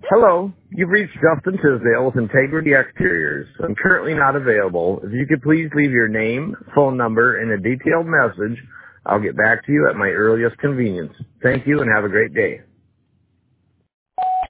Hello, you've reached Justin Tisdale with Integrity Exteriors. I'm currently not available. If you could please leave your name, phone number, and a detailed message, I'll get back to you at my earliest convenience. Thank you and have a great day.